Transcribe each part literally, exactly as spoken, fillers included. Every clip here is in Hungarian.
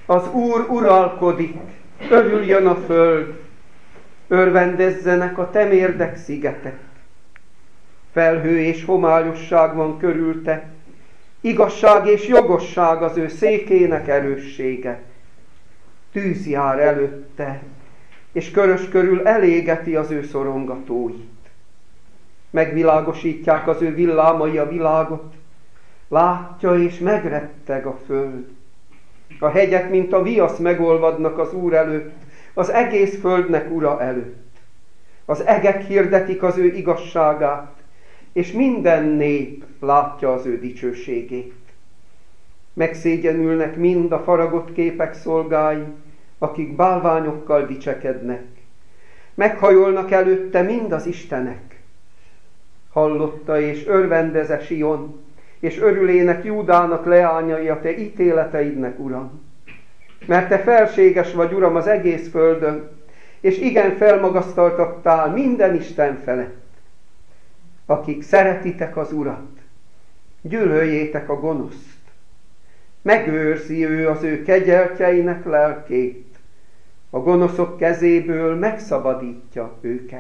Az Úr uralkodik, örüljön a föld, örvendezzenek a temérdek szigetek. Felhő és homályosság van körülte, igazság és jogosság az ő székének erőssége. Tűz jár előtte, és körös körül elégeti az ő szorongatóit. Megvilágosítják az ő villámai a világot, látja és megretteg a föld. A hegyek, mint a viasz megolvadnak az Úr előtt, az egész földnek ura előtt. Az egek hirdetik az ő igazságát, és minden nép látja az ő dicsőségét. Megszégyenülnek mind a faragott képek szolgái, akik bálványokkal dicsekednek. Meghajolnak előtte mind az istenek. Hallotta és örvendeze Sion, és örülének Júdának leányai a te ítéleteidnek, Uram. Mert te felséges vagy, Uram, az egész földön, és igen felmagasztaltattál minden Isten felett. Akik szeretitek az Urat, gyűlöljétek a gonoszt. Megőrzi ő az ő kegyeltjeinek lelkét, a gonoszok kezéből megszabadítja őket.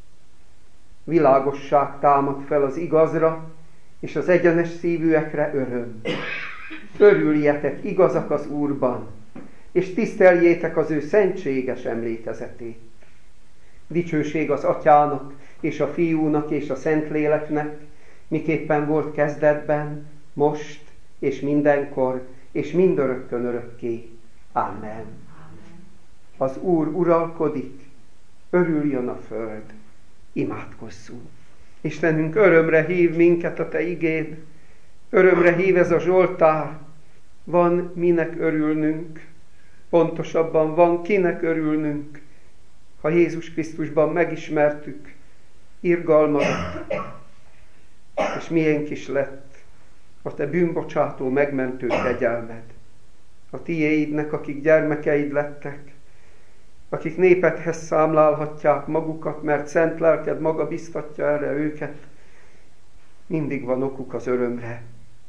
Világosság támad fel az igazra, és az egyenes szívűekre öröm. Örüljetek igazak az Úrban, és tiszteljétek az ő szentséges emlékezetét. Dicsőség az Atyának, és a Fiúnak, és a Szentléleknek, miképpen volt kezdetben, most, és mindenkor, és mindörökkön örökké. Amen. Az Úr uralkodik, örüljön a föld. Imádkozzunk. Istenünk, örömre hív minket a te igéd, örömre hív ez a Zsoltár. Van minek örülnünk, pontosabban van kinek örülnünk, ha Jézus Krisztusban megismertük irgalmadat, és miénk is lett a te bűnbocsátó, megmentő kegyelmed. A tiéidnek, akik gyermekeid lettek, akik népedhez számlálhatják magukat, mert szent lelked maga biztatja erre őket, mindig van okuk az örömre.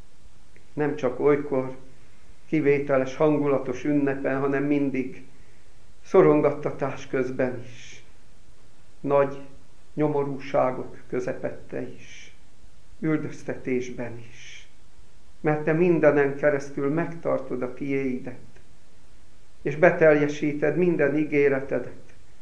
Nem csak olykor, kivételes, hangulatos ünnepen, hanem mindig szorongattatás közben is, nagy nyomorúságok közepette is, üldöztetésben is. Mert te mindenen keresztül megtartod a tiéidet, és beteljesíted minden ígéretedet,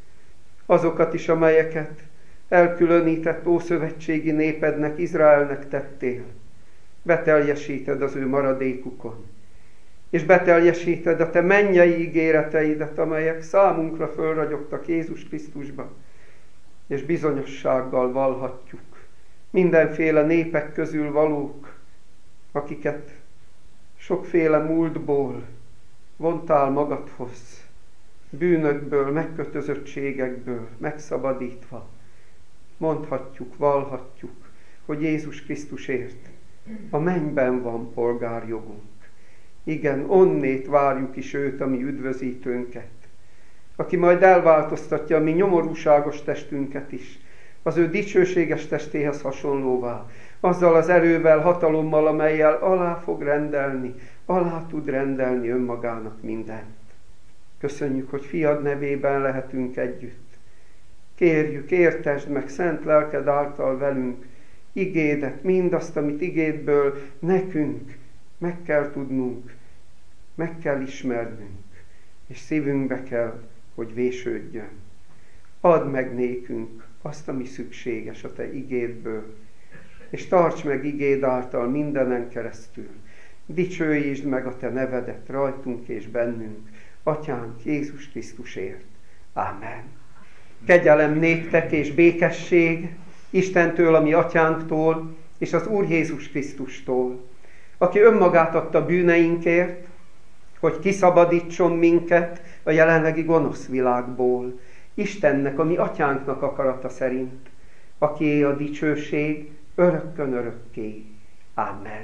azokat is, amelyeket elkülönített ószövetségi népednek, Izraelnek tettél. Beteljesíted az ő maradékukon, és beteljesíted a te mennyei ígéreteidet, amelyek számunkra fölragyogtak Jézus Krisztusba, és bizonyossággal vallhatjuk mindenféle népek közül valók, akiket sokféle múltból vontál magadhoz, bűnökből, megkötözöttségekből megszabadítva, mondhatjuk, vallhatjuk, hogy Jézus Krisztusért a mennyben van polgárjogunk. Igen, onnét várjuk is őt, a mi üdvözítőnket, aki majd elváltoztatja a mi nyomorúságos testünket is, az ő dicsőséges testéhez hasonlóvá, azzal az erővel, hatalommal, amellyel alá fog rendelni, alá tud rendelni önmagának mindent. Köszönjük, hogy fiad nevében lehetünk együtt. Kérjük, értesd meg szent lelked által velünk igédet, mindazt, amit igédből nekünk meg kell tudnunk, meg kell ismernünk, és szívünkbe kell, hogy vésődjön. Add meg nékünk azt, ami szükséges a te igédből, és tarts meg igéd által mindenen keresztül. Dicsőítsd meg a te nevedet rajtunk és bennünk, Atyánk Jézus Krisztusért. Ámen. Kegyelem néktek és békesség Istentől, a mi Atyánktól, és az Úr Jézus Krisztustól, aki önmagát adta bűneinkért, hogy kiszabadítson minket a jelenlegi gonosz világból, Istennek, a mi Atyánknak akarata szerint, akié a dicsőség örökkön örökké. Amen.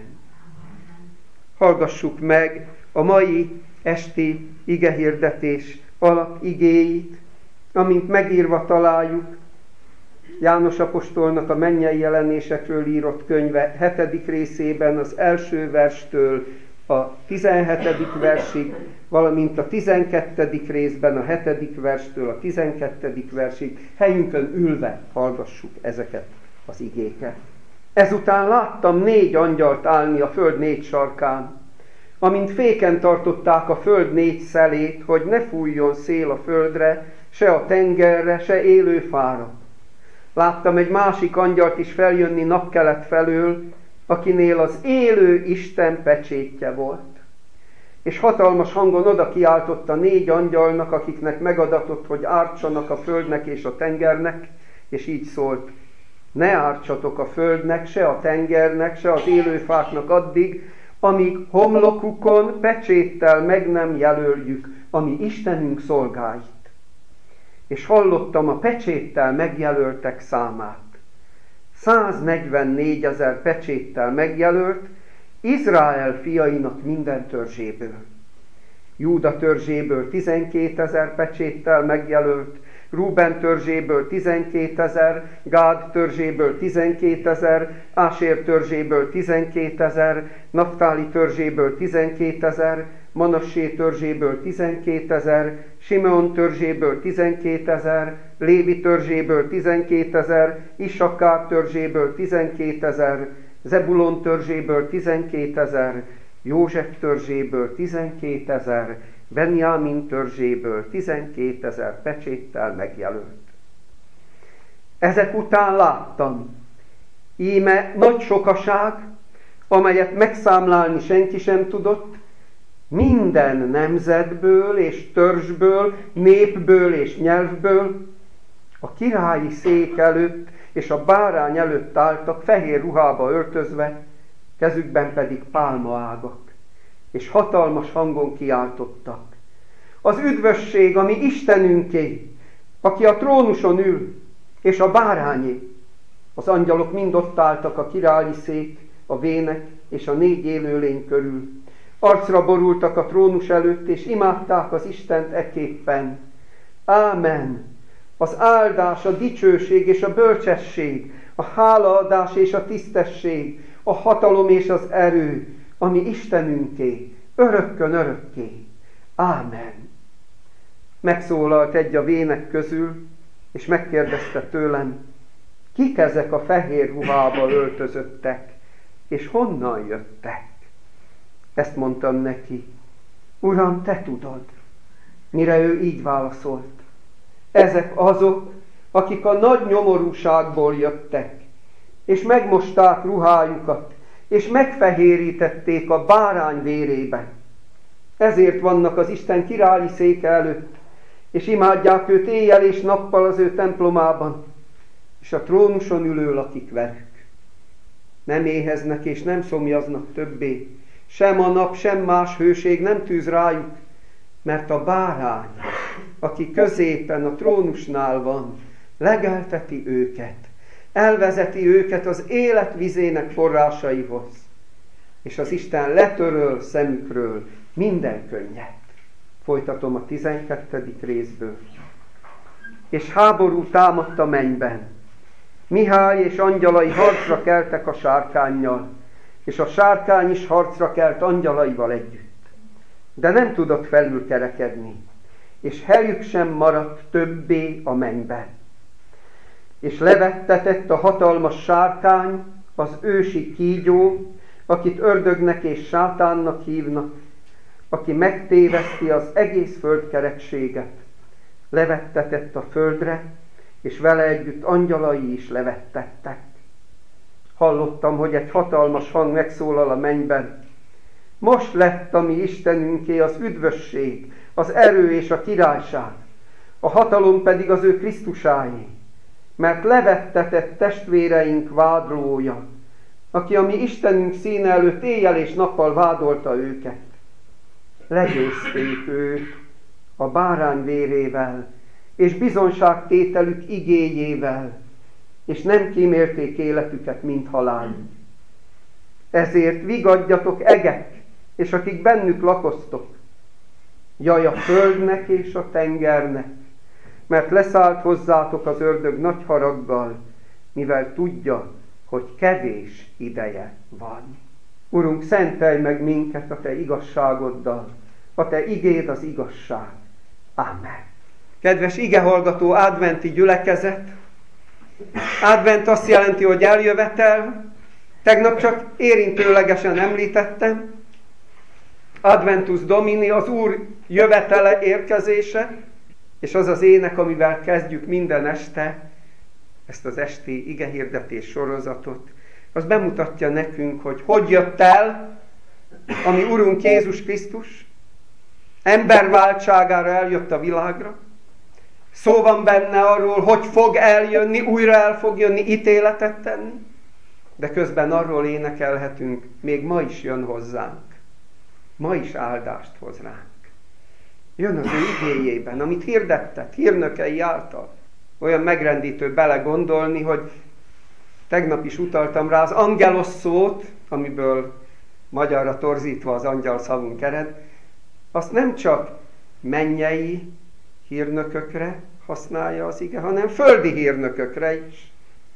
Hallgassuk meg a mai esti igehirdetés alapigéit, amint megírva találjuk János apostolnak a mennyei jelenésekről írott könyve hetedik részében az első verstől a tizenhetedik versig, valamint a tizenkettedik részben a hetedik verstől a tizenkettedik versig helyünkön ülve hallgassuk ezeket az igéket. Ezután láttam négy angyalt állni a föld négy sarkán, amint féken tartották a föld négy szelét, hogy ne fújjon szél a földre, se a tengerre, se élő fára. Láttam egy másik angyalt is feljönni napkelet felől, akinél az élő Isten pecsétje volt. És hatalmas hangon oda kiáltotta négy angyalnak, akiknek megadatott, hogy ártsanak a földnek és a tengernek, és így szólt: ne ártsatok a földnek, se a tengernek, se az élő fáknak addig, amíg homlokukon pecséttel meg nem jelöljük, ami Istenünk szolgáit. És hallottam a pecséttel megjelöltek számát. száznegyvennégyezer pecséttel megjelölt, Izrael fiainak minden törzséből. Júda törzséből tizenkétezer pecséttel megjelölt, Rúben törzséből tizenkétezer, Gád törzséből tizenkétezer, Ásér törzséből tizenkétezer, Naptáli törzséből tizenkétezer, Manassé törzséből tizenkétezer, Simeon törzséből tizenkétezer, Lévi törzséből tizenkétezer, Issakár törzséből tizenkétezer, Zebulon törzséből tizenkétezer, József törzséből tizenkétezer, Benjámin törzséből tizenkétezer pecséttel megjelölt. Ezek után láttam, íme nagy sokaság, amelyet megszámlálni senki sem tudott, minden nemzetből és törzsből, népből és nyelvből, a királyi szék előtt és a bárány előtt álltak fehér ruhába öltözve, kezükben pedig pálmaágak, és hatalmas hangon kiáltottak: az üdvösség, ami Istenünké, aki a trónuson ül, és a bárányé. Az angyalok mind ott álltak a királyi szék, a vének és a négy élőlény körül. Arcra borultak a trónus előtt, és imádták az Istent ekképpen: Ámen! Az áldás, a dicsőség és a bölcsesség, a hálaadás és a tisztesség, a hatalom és az erő, ami Istenünké, örökkön örökké. Ámen. Megszólalt egy a vének közül, és megkérdezte tőlem: kik ezek a fehér ruhába öltözöttek, és honnan jöttek? Ezt mondtam neki: Uram, te tudod. Mire ő így válaszolt: ezek azok, akik a nagy nyomorúságból jöttek, és megmosták ruhájukat, és megfehérítették a bárány vérében. Ezért vannak az Isten királyi széke előtt, és imádják őt éjjel és nappal az ő templomában, és a trónuson ülő lakik velük. Nem éheznek és nem szomjaznak többé, sem a nap, sem más hőség nem tűz rájuk, mert a bárány, aki középen a trónusnál van, legelteti őket, elvezeti őket az élet vizének forrásaihoz, és az Isten letöröl szemükről minden könnyet. Folytatom a tizenkettedik részből. És háború támadt a mennyben. Mihály és angyalai harcra keltek a sárkánnyal, és a sárkány is harcra kelt angyalaival együtt. De nem tudott felülkerekedni, és helyük sem maradt többé a mennyben. És levettetett a hatalmas sárkány, az ősi kígyó, akit ördögnek és sátánnak hívnak, aki megtéveszti az egész földkerekséget. Levettetett a földre, és vele együtt angyalai is levettettek. Hallottam, hogy egy hatalmas hang megszólal a mennyben: most lett a mi Istenünké az üdvösség, az erő és a királyság, a hatalom pedig az ő Krisztusáé, mert levettetett testvéreink vádlója, aki a mi Istenünk színe előtt éjjel és nappal vádolta őket. Legyőzték őt a bárány vérével, és bizonságtételük igéjével, és nem kímélték életüket, mint halál. Ezért vigadjatok egek, és akik bennük lakoztok, jaj a földnek és a tengernek, mert leszállt hozzátok az ördög nagy haraggal, mivel tudja, hogy kevés ideje van. Urunk, szentelj meg minket a Te igazságoddal, a Te igéd az igazság. Amen. Kedves igehallgató adventi gyülekezet, advent azt jelenti, hogy eljövetel. Tegnap csak érintőlegesen említettem. Adventus Domini, az Úr jövetele, érkezése, és az az ének, amivel kezdjük minden este ezt az esti igehirdetés sorozatot, az bemutatja nekünk, hogy hogy jött el a mi Urunk Jézus Krisztus, emberváltságára eljött a világra. Szó van benne arról, hogy fog eljönni, újra el fog jönni, ítéletet tenni, de közben arról énekelhetünk, még ma is jön hozzánk. Ma is áldást hoz ránk. Jön az ő igéjében, amit hirdettet, hírnökei által. Olyan megrendítő belegondolni, hogy tegnap is utaltam rá az angelos szót, amiből magyarra torzítva az angyal szavunk ered, azt nem csak mennyei hírnökökre használja az ige, hanem földi hírnökökre is.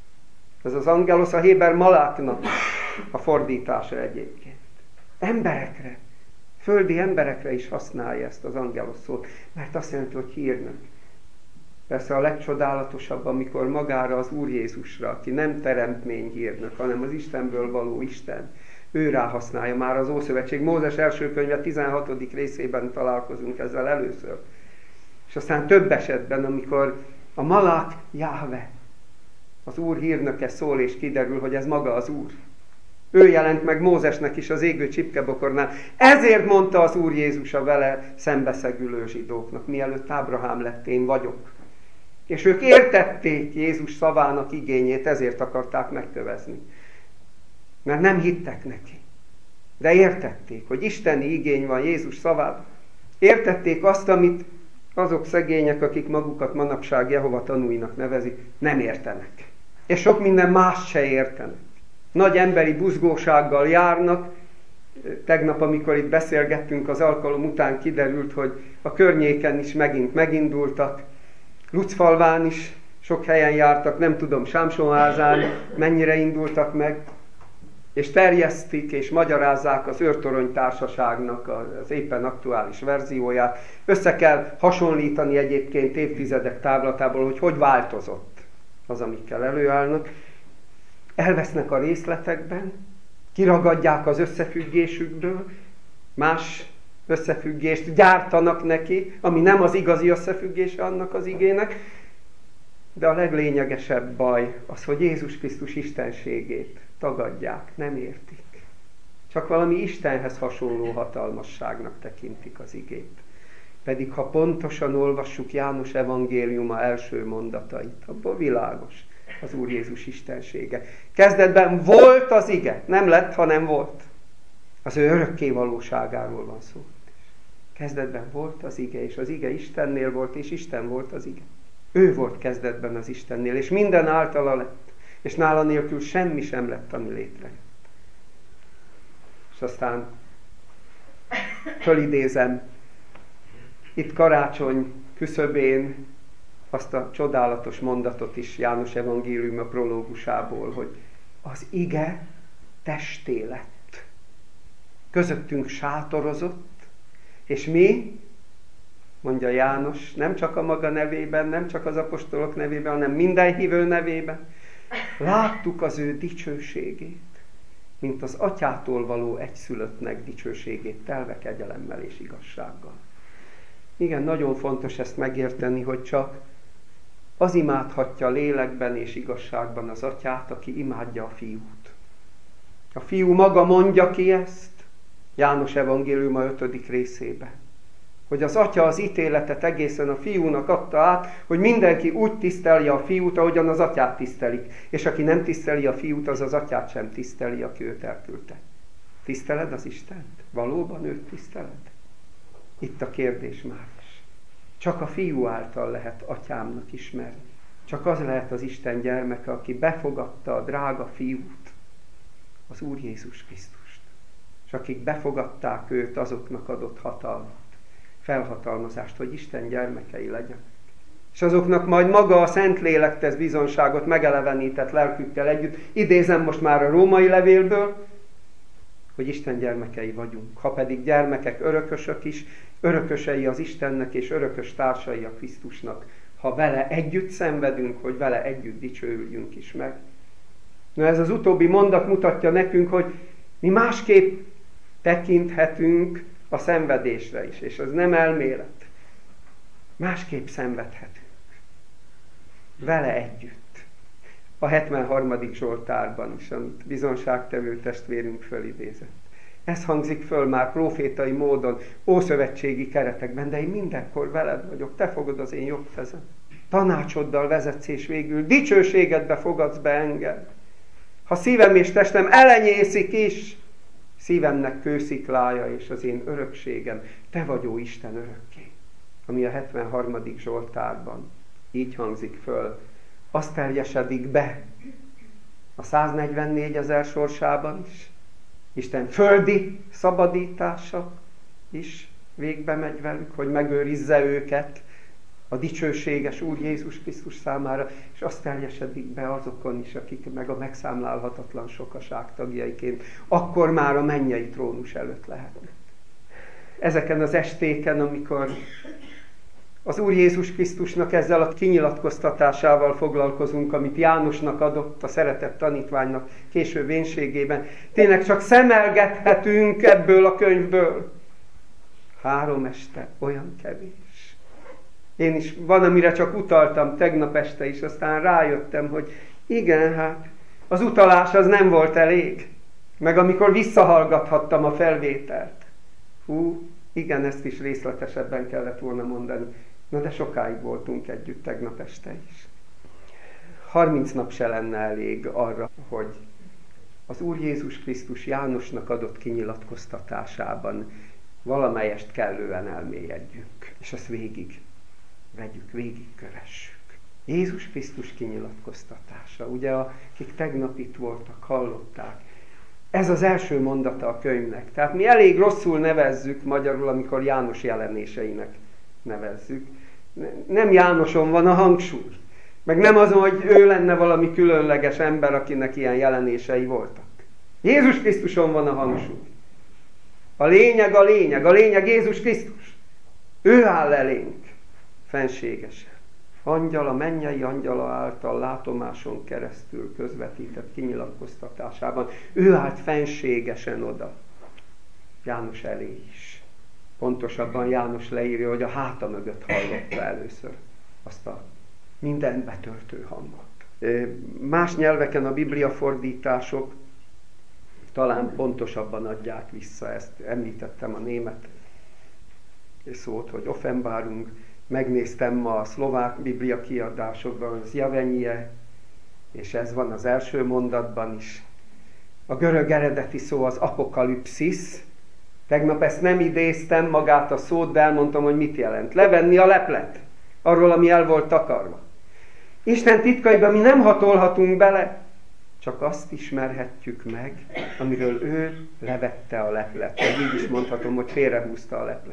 Ez az angelos a héber maláknak a fordítása egyébként. Emberekre, földi emberekre is használja ezt az angelos szót, mert azt jelenti, hogy hírnök. Persze a legcsodálatosabb, amikor magára az Úr Jézusra, aki nem teremtmény hírnök, hanem az Istenből való Isten, ő rá használja már az Ószövetség. Mózes első könyve tizenhatodik részében találkozunk ezzel először. És aztán több esetben, amikor a malák Jáhve, az Úr hírnöke szól, és kiderül, hogy ez maga az Úr. Ő jelent meg Mózesnek is az égő csipkebokornál. Ezért mondta az Úr Jézus a vele szembeszegülő zsidóknak, mielőtt Ábrahám lett, én vagyok. És ők értették Jézus szavának igényét, ezért akarták megkövezni. Mert nem hittek neki. De értették, hogy isteni igény van Jézus szavában. Értették azt, amit azok szegények, akik magukat manapság Jehova tanúinak nevezik, nem értenek. És sok minden más se értenek. Nagy emberi buzgósággal járnak. Tegnap, amikor itt beszélgettünk, az alkalom után kiderült, hogy a környéken is megint megindultak. Lucfalván is sok helyen jártak, nem tudom, Sámsonházán mennyire indultak meg, és terjesztik és magyarázzák az Őrtorony Társaságnak az éppen aktuális verzióját. Össze kell hasonlítani egyébként évtizedek távlatából, hogy hogy változott az, amikkel előállnak. Elvesznek a részletekben, kiragadják az összefüggésükből, más összefüggést gyártanak neki, ami nem az igazi összefüggése annak az igének, de a leglényegesebb baj az, hogy Jézus Krisztus istenségét tagadják, nem értik. Csak valami Istenhez hasonló hatalmasságnak tekintik az igét. Pedig ha pontosan olvassuk János evangéliuma első mondatait, abból világos az Úr Jézus istensége. Kezdetben volt az ige, nem lett, hanem volt. Az ő örökké valóságáról van szó. Kezdetben volt az ige, és az ige Istennél volt, és Isten volt az ige. Ő volt kezdetben az Istennél, és minden általa lett, és nála nélkül semmi sem lett, ami létrejött. És aztán fölidézem itt karácsony küszöbén azt a csodálatos mondatot is János evangéliuma prológusából, hogy az ige testé lett. Közöttünk sátorozott, és mi, mondja János, nem csak a maga nevében, nem csak az apostolok nevében, hanem minden hívő nevében, láttuk az ő dicsőségét, mint az atyától való egyszülöttnek dicsőségét, telve kegyelemmel és igazsággal. Igen, nagyon fontos ezt megérteni, hogy csak az imádhatja lélekben és igazságban az atyát, aki imádja a fiút. A fiú maga mondja ki ezt, János evangéliuma ötödik részében, hogy az atya az ítéletet egészen a fiúnak adta át, hogy mindenki úgy tisztelje a fiút, ahogyan az atyát tisztelik. És aki nem tiszteli a fiút, az az atyát sem tiszteli, aki őt elküldte. Tiszteled az Istent? Valóban őt tiszteled? Itt a kérdés már is. Csak a fiú által lehet atyámnak ismerni. Csak az lehet az Isten gyermeke, aki befogadta a drága fiút, az Úr Jézus Krisztust. És akik befogadták őt, azoknak adott hatalmat, felhatalmazást, hogy Isten gyermekei legyenek. És azoknak majd maga a Szentlélek tesz bizonságot megelevenített lelkükkel együtt. Idézem most már a római levélből, hogy Isten gyermekei vagyunk. Ha pedig gyermekek, örökösök is, örökösei az Istennek és örökös társai a Krisztusnak. Ha vele együtt szenvedünk, hogy vele együtt dicsőüljünk is meg. Na ez az utóbbi mondat mutatja nekünk, hogy mi másképp tekinthetünk a szenvedésre is, és ez nem elmélet. Másképp szenvedhetünk. Vele együtt. A hetvenharmadik Zsoltárban is, amit bizonságtevő testvérünk fölidézett. Ez hangzik föl már profétai módon, ószövetségi keretekben, de én mindenkor veled vagyok, te fogod az én jobb kezem. Tanácsoddal vezetsz, és végül dicsőségedbe fogadsz be engem. Ha szívem és testem elenyészik is, szívemnek kősziklája és az én örökségem, te vagy, ó Isten, örökké. Ami a hetvenharmadik Zsoltárban így hangzik föl, az teljesedik be a száznegyvennégy ezer sorsában is. Isten földi szabadítása is végbe megy velük, hogy megőrizze őket a dicsőséges Úr Jézus Krisztus számára, és azt teljesedik be azokon is, akik meg a megszámlálhatatlan sokaság tagjaiként akkor már a mennyei trónus előtt lehetnek. Ezeken az estéken, amikor az Úr Jézus Krisztusnak ezzel a kinyilatkoztatásával foglalkozunk, amit Jánosnak adott a szeretett tanítványnak késő vénségében, tényleg csak szemelgethetünk ebből a könyvből. Három este olyan kevés. Én is van, amire csak utaltam tegnap este is, aztán rájöttem, hogy igen, hát az utalás az nem volt elég. Meg amikor visszahallgathattam a felvételt. Hú, igen, ezt is részletesebben kellett volna mondani. Na de sokáig voltunk együtt tegnap este is. harminc nap se lenne elég arra, hogy az Úr Jézus Krisztus Jánosnak adott kinyilatkoztatásában valamelyest kellően elmélyedjünk. És azt végig vegyük, végig köressük. Jézus Krisztus kinyilatkoztatása. Ugye, akik tegnap itt voltak, hallották. Ez az első mondata a könyvnek. Tehát mi elég rosszul nevezzük magyarul, amikor János jelenéseinek nevezzük. Nem Jánoson van a hangsúly. Meg nem azon, hogy ő lenne valami különleges ember, akinek ilyen jelenései voltak. Jézus Krisztuson van a hangsúly. A lényeg a lényeg. A lényeg Jézus Krisztus. Ő áll elénk fenségesen. Angyal, a mennyei angyala által látomáson keresztül közvetített kinyilatkoztatásában. Ő állt fenségesen oda. János elé is. Pontosabban János leírja, hogy a háta mögött hallotta először azt a mindent betöltő hangot. Más nyelveken a Biblia fordítások talán pontosabban adják vissza ezt. Említettem a német szót, hogy Offenbarung. Megnéztem ma a szlovák Biblia kiadásokban, az Javenyie, és ez van az első mondatban is. A görög eredeti szó az apokalipszis. Tegnap ezt nem idéztem magát a szót, de elmondtam, hogy mit jelent. Levenni a leplet arról, ami el volt takarva. Isten titkaiban mi nem hatolhatunk bele, csak azt ismerhetjük meg, amiről ő levette a leplet. Vagy így is mondhatom, hogy félrehúzta a leplet.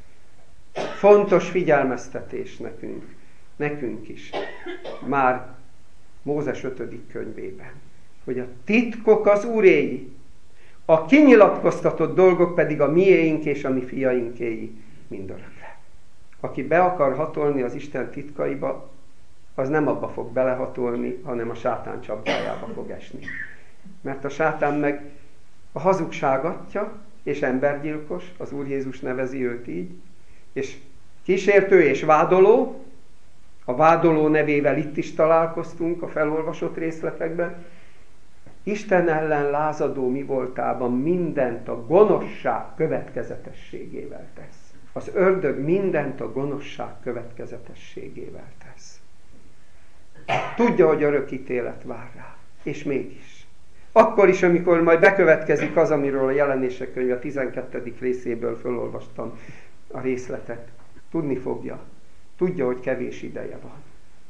Fontos figyelmeztetés nekünk, nekünk is, már Mózes ötödik könyvében, hogy a titkok az Úréi, a kinyilatkoztatott dolgok pedig a miéink és a mi fiainkéi mindörökre. Aki be akar hatolni az Isten titkaiba, az nem abba fog belehatolni, hanem a sátán csapdájába fog esni. Mert a sátán meg a hazugság atya és embergyilkos, az Úr Jézus nevezi őt így, és kísértő és vádoló, a vádoló nevével itt is találkoztunk a felolvasott részletekben, Isten ellen lázadó mi voltában mindent a gonoszság következetességével tesz. Az ördög mindent a gonoszság következetességével tesz. Tudja, hogy örök ítélet vár rá, és mégis. Akkor is, amikor majd bekövetkezik az, amiről a Jelenések könyve tizenkettedik részéből felolvastam a részletet, tudni fogja. Tudja, hogy kevés ideje van.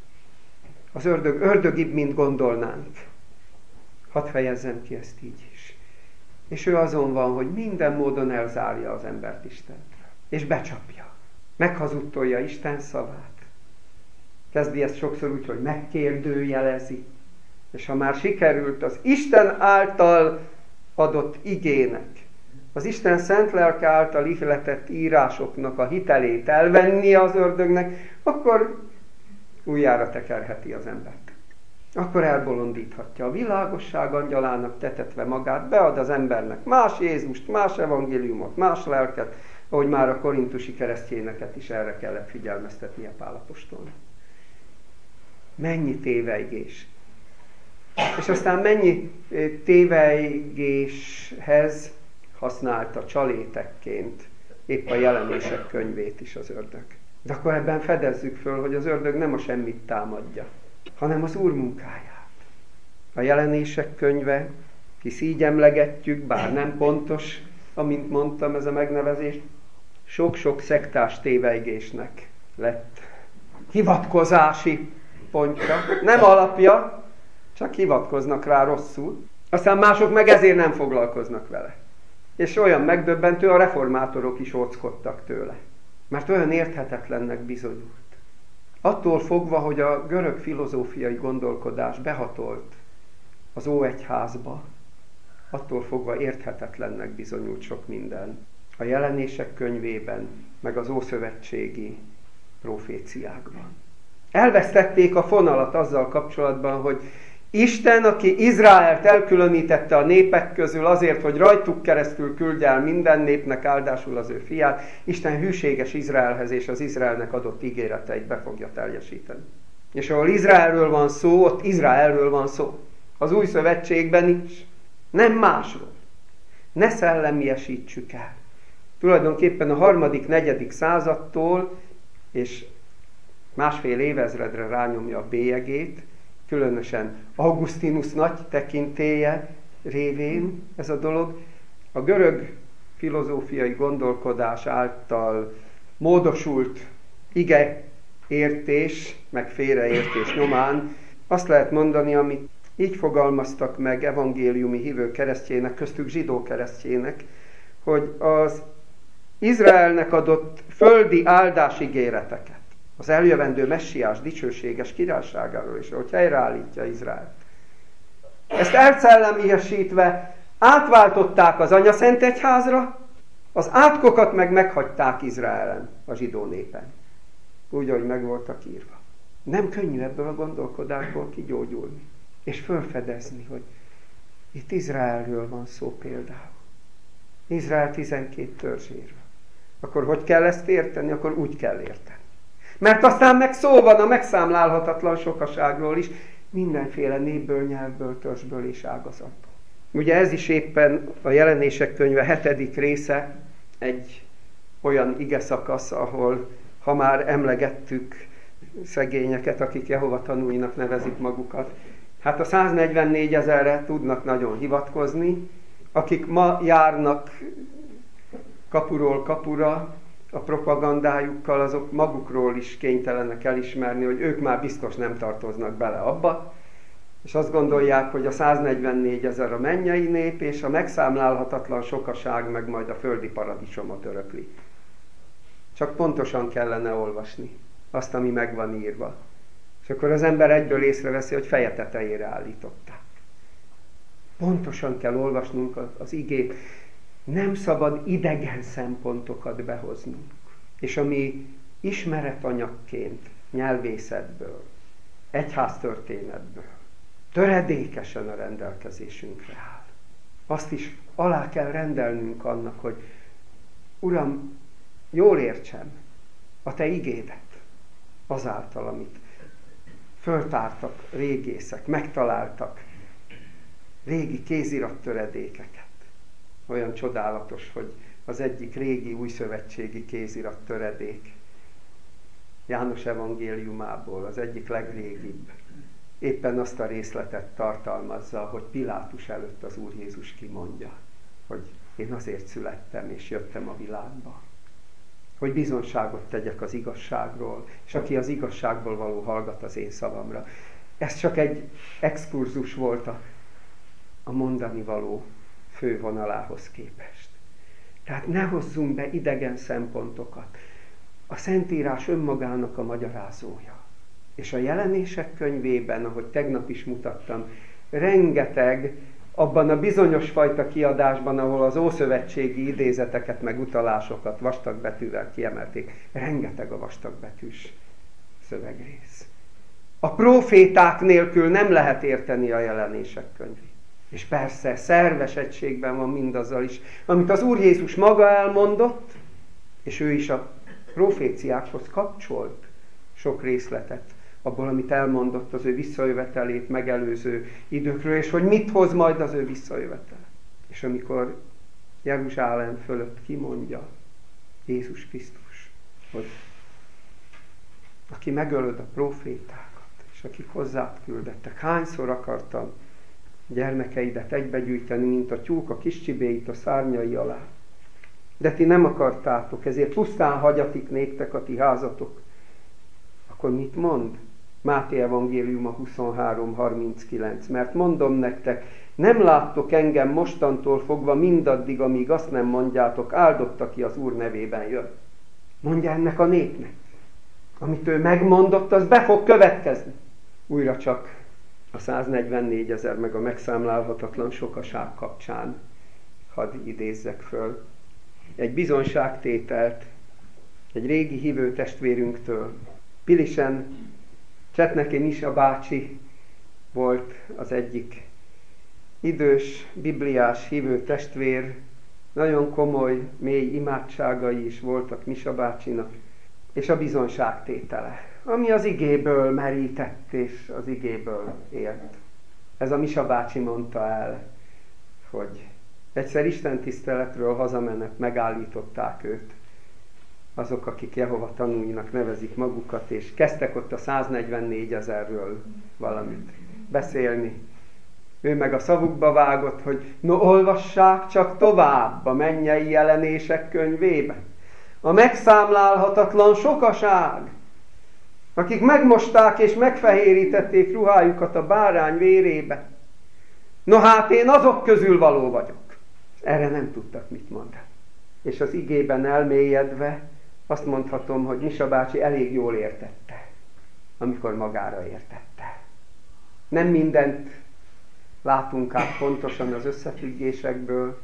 Az ördög ördögibb, mint gondolnánk. Hadd fejezzem ki ezt így is. És ő azon van, hogy minden módon elzárja az embert Istentől. És becsapja. Meghazudtolja Isten szavát. Kezdi ezt sokszor úgy, hogy megkérdőjelezi. És ha már sikerült az Isten által adott igének, az Isten szent lelke által ihletett írásoknak a hitelét elvennie az ördögnek, akkor újjára tekerheti az embert. Akkor elbolondíthatja. A világosság angyalának tetetve magát, bead az embernek más Jézust, más evangéliumot, más lelket, ahogy már a korintusi keresztényeket is erre kellett figyelmeztetnie Pál apostolnak. Mennyi tévejgés! És aztán mennyi tévejgéshez használta csalétekként épp a Jelenések könyvét is az ördög. De akkor ebben fedezzük föl, hogy az ördög nem a semmit támadja, hanem az Úr munkáját. A Jelenések könyve, hisz így emlegetjük, bár nem pontos, amint mondtam, ez a megnevezés, sok-sok szektás tévejgésnek lett hivatkozási pontja. Nem alapja, csak hivatkoznak rá rosszul. Aztán mások meg ezért nem foglalkoznak vele. És olyan megdöbbentő, a reformátorok is óckodtak tőle. Mert olyan érthetetlennek bizonyult. Attól fogva, hogy a görög filozófiai gondolkodás behatolt az óegyházba, attól fogva érthetetlennek bizonyult sok minden. A Jelenések könyvében, meg az ószövetségi proféciákban. Elvesztették a fonalat azzal kapcsolatban, hogy Isten, aki Izraelt elkülönítette a népek közül azért, hogy rajtuk keresztül küldje el minden népnek áldásul az ő fiát, Isten hűséges Izraelhez és az Izraelnek adott ígéreteit be fogja teljesíteni. És ahol Izraelről van szó, ott Izraelről van szó. Az új szövetségben is. Nem másról. Ne szellemiesítsük el. Tulajdonképpen a harmadik, negyedik századtól és másfél évezredre rányomja a bélyegét, különösen Augustinus nagy tekintélye révén ez a dolog. A görög filozófiai gondolkodás által módosult ige értés, meg félreértés nyomán azt lehet mondani, amit így fogalmaztak meg evangéliumi hívő keresztjének, köztük zsidó keresztjének, hogy az Izraelnek adott földi áldásígéreteket, az eljövendő messiás dicsőséges királyságáról is, hogy helyreállítja Izraelt. Ezt elszellemiesítve átváltották az anyaszent egyházra, az átkokat meg meghagyták Izraelen, a zsidó népen. Úgy, ahogy meg voltak írva. Nem könnyű ebből a gondolkodásból kigyógyulni, és felfedezni, hogy itt Izraelről van szó például. Izrael tizenkét törzséről. Akkor hogy kell ezt érteni? Akkor úgy kell érteni. Mert aztán meg szó van a megszámlálhatatlan sokaságról is, mindenféle népből, nyelvből, törzsből és ágazatból. Ugye ez is éppen a Jelenések könyve hetedik része, egy olyan ige szakasz, ahol ha már emlegettük szegényeket, akik Jehova tanúinak nevezik magukat, hát a száznegyvennégy ezerre tudnak nagyon hivatkozni, akik ma járnak kapuról kapura, a propagandájukkal, azok magukról is kénytelenek elismerni, hogy ők már biztos nem tartoznak bele abba, és azt gondolják, hogy a száznegyvennégy ezer a mennyei nép, és a megszámlálhatatlan sokaság meg majd a földi paradicsomot örökli. Csak pontosan kellene olvasni azt, ami meg van írva. És akkor az ember egyből észreveszi, hogy feje tetejére állították. Pontosan kell olvasnunk az igét. Nem szabad idegen szempontokat behoznunk. És ami ismeretanyagként, nyelvészetből, egyháztörténetből, töredékesen a rendelkezésünkre áll. Azt is alá kell rendelnünk annak, hogy Uram, jól értsem a Te igédet azáltal, amit föltártak régészek, megtaláltak régi kézirattöredékeket. Olyan csodálatos, hogy az egyik régi újszövetségi kézirattöredék János evangéliumából, az egyik legrégibb, éppen azt a részletet tartalmazza, hogy Pilátus előtt az Úr Jézus kimondja, hogy én azért születtem és jöttem a világba, hogy bizonságot tegyek az igazságról, és aki az igazságból való hallgat az én szavamra. Ez csak egy exkurzus volt a, a mondani való fővonalához képest. Tehát ne hozzunk be idegen szempontokat. A Szentírás önmagának a magyarázója. És a Jelenések könyvében, ahogy tegnap is mutattam, rengeteg abban a bizonyos fajta kiadásban, ahol az ószövetségi idézeteket meg utalásokat vastagbetűvel kiemelték. Rengeteg a vastagbetűs szövegrész. A próféták nélkül nem lehet érteni a Jelenések könyvét. És persze szerves egységben van mindazzal is, amit az Úr Jézus maga elmondott, és ő is a proféciákhoz kapcsolt sok részletet, abból, amit elmondott az ő visszajövetelét megelőző időkről, és hogy mit hoz majd az ő visszajövetele. És amikor Jeruzsálem fölött kimondja Jézus Krisztus, hogy aki megölöd a profétákat, és akik hozzád küldettek, hányszor akartam gyermekeidet egybegyűjteni, mint a tyúk a kis csibéit a szárnyai alá. De ti nem akartátok, ezért pusztán hagyatik néktek a ti házatok. Akkor mit mond? Máté evangéliuma huszonhárom harminckilenc. Mert mondom nektek, nem láttok engem mostantól fogva mindaddig, amíg azt nem mondjátok, áldott, aki az Úr nevében jön. Mondja ennek a népnek. Amit ő megmondott, az be fog következni. Újra csak a száznegyvennégyezer meg a megszámlálhatatlan sokaság kapcsán hadd idézzek föl egy bizonságtételt egy régi hívő testvérünktől. Pilisen Csetneki Nisa bácsi volt az egyik idős, bibliás hívő testvér, nagyon komoly, mély imádságai is voltak Nisa bácsinak, és a bizonságtétele, ami az igéből merített, és az igéből élt. Ez a Misa bácsi mondta el, hogy egyszer Isten tiszteletről hazamenet megállították őt, azok, akik Jehova tanúinak nevezik magukat, és kezdtek ott a száznegyvennégyezerről valamit beszélni. Ő meg a szavukba vágott, hogy no, olvassák csak tovább a mennyei jelenések könyvébe. A megszámlálhatatlan sokaság, akik megmosták és megfehérítették ruhájukat a bárány vérébe. No hát én azok közül való vagyok. Erre nem tudtak mit mondani. És az igében elmélyedve azt mondhatom, hogy Misa bácsi elég jól értette, amikor magára értette. Nem mindent látunk át pontosan az összefüggésekből.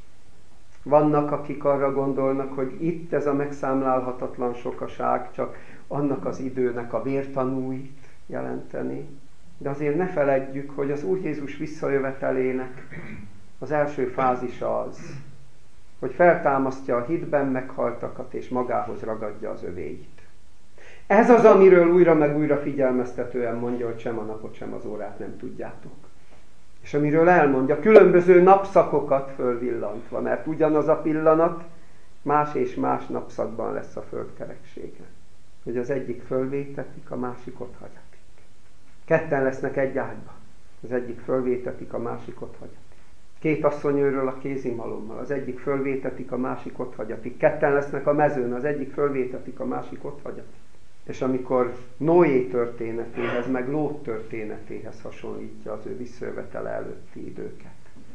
Vannak, akik arra gondolnak, hogy itt ez a megszámlálhatatlan sokaság csak annak az időnek a vértanúit jelenteni. De azért ne feledjük, hogy az Úr Jézus visszajövetelének az első fázisa az, hogy feltámasztja a hitben meghaltakat, és magához ragadja az övéit. Ez az, amiről újra meg újra figyelmeztetően mondja, hogy sem a napot, sem az órát nem tudjátok. És amiről elmondja, különböző napszakokat fölvillantva, mert ugyanaz a pillanat más és más napszakban lesz a földkereksége. Hogy az egyik fölvétetik, a másik ott hagyatik. Ketten lesznek egy ágyban. Az egyik fölvétetik, a másik ott hagyatik. Két asszony őről a kézimalommal, az egyik fölvétetik, a másik ott hagyatik. Ketten lesznek a mezőn, az egyik fölvétetik, a másik ott hagyatik. És amikor Noé történetéhez, meg Lót történetéhez hasonlítja az ő visszajövetele előtti időket,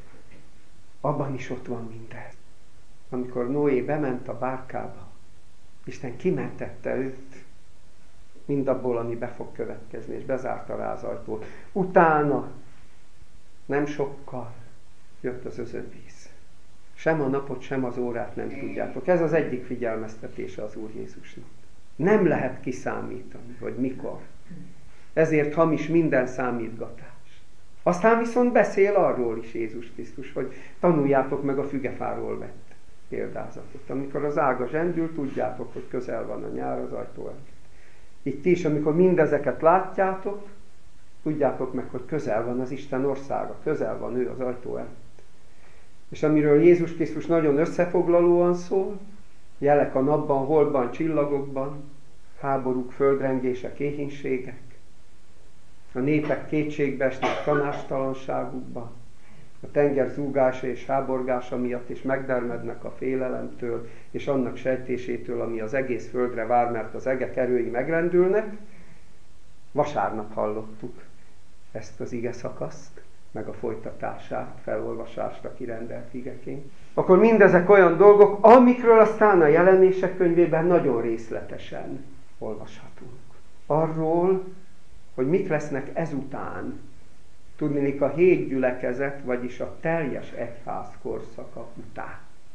abban is ott van minden. Amikor Noé bement a bárkába, Isten kimentette őt mindabból, ami be fog következni, és bezárta rá az ajtót. Utána nem sokkal jött az özönvíz. Sem a napot, sem az órát nem tudjátok. Ez az egyik figyelmeztetése az Úr Jézusnak. Nem lehet kiszámítani, hogy mikor. Ezért hamis minden számítgatás. Aztán viszont beszél arról is Jézus Krisztus, hogy tanuljátok meg a fügefáról vett példázatot. Amikor az ága zsendül, tudjátok, hogy közel van a nyár az ajtó előtt. Itt is, amikor mindezeket látjátok, tudjátok meg, hogy közel van az Isten országa, közel van ő az ajtó előtt. És amiről Jézus Krisztus nagyon összefoglalóan szól, jelek a napban, holdban, csillagokban, háborúk, földrengések, éhínségek, a népek kétségbe esnek tanástalanságukban, a tenger zúgása és háborgása miatt is megdermednek a félelemtől, és annak sejtésétől, ami az egész földre vár, mert az egek erői megrendülnek. Vasárnap hallottuk ezt az ige szakaszt, meg a folytatását, felolvasásra kirendelt igeként. Akkor mindezek olyan dolgok, amikről aztán a Jelenések könyvében nagyon részletesen olvashatunk. Arról, hogy mik lesznek ezután, Tudniillik a hét gyülekezet, vagyis a teljes egyház korszaka után.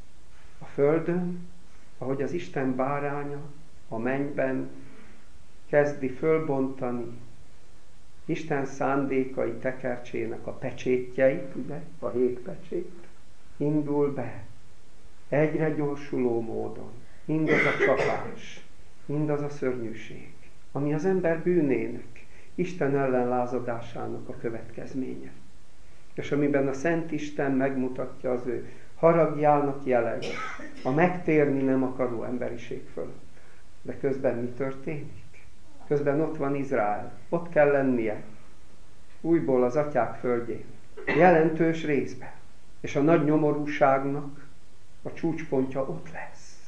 A földön, ahogy az Isten báránya a mennyben kezdi fölbontani Isten szándékai tekercsének a pecsétjeit, ugye, a hét pecsét, indul be egyre gyorsuló módon mindaz a csapás, mindaz a szörnyűség, ami az ember bűnének, Isten ellenlázadásának a következménye. És amiben a Szent Isten megmutatja az ő haragjának jelet, a megtérni nem akaró emberiség fölött. De közben mi történik? Közben ott van Izrael, ott kell lennie, újból az atyák földjén, jelentős részben. És a nagy nyomorúságnak a csúcspontja ott lesz.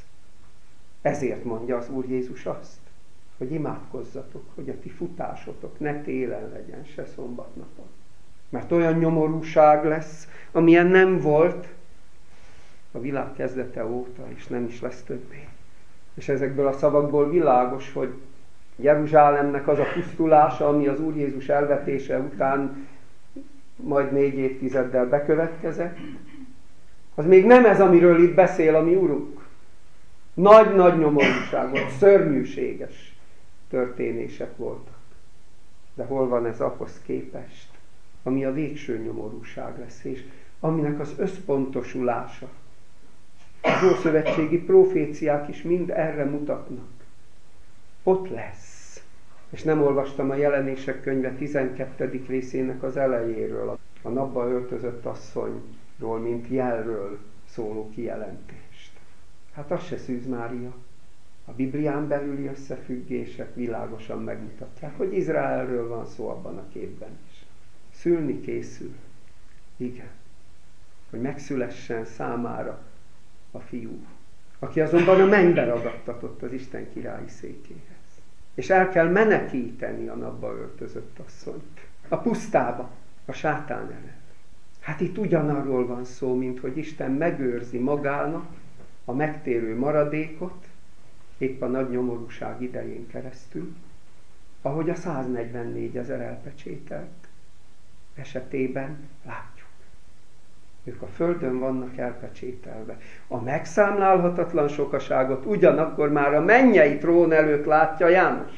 Ezért mondja az Úr Jézus azt, hogy imádkozzatok, hogy a ti futásotok ne télen legyen, se szombatnapon. Mert olyan nyomorúság lesz, amilyen nem volt a világ kezdete óta, és nem is lesz többé. És ezekből a szavakból világos, hogy Jeruzsálemnek az a pusztulása, ami az Úr Jézus elvetése után majd négy évtizeddel bekövetkezett, az még nem ez, amiről itt beszél a mi Urunk. Nagy-nagy nyomorúság volt, szörnyűséges történések voltak. De hol van ez ahhoz képest, ami a végső nyomorúság lesz, és aminek az összpontosulása. Az ószövetségi proféciák is mind erre mutatnak. Ott lesz. És nem olvastam a Jelenések könyve tizenkettedik részének az elejéről, a napba öltözött asszonyról, mint jelről szóló kijelentést. Hát az se Szűz Mária. A Biblián belüli összefüggések világosan megmutatják, hogy Izraelről van szó abban a képben is. Szülni készül. Igen. Hogy megszülessen számára a fiú, aki azonban a mennybe ragadtatott az Isten királyi székéhez. És el kell menekíteni a napba öltözött asszonyt. A pusztába, a sátán elől. Hát itt ugyanarról van szó, mint hogy Isten megőrzi magának a megtérő maradékot, épp a nagy nyomorúság idején keresztül, ahogy a száznegyvennégyezer elpecsételt esetében látjuk. Ők a földön vannak elpecsételve. A megszámlálhatatlan sokaságot ugyanakkor már a mennyei trón előtt látja János.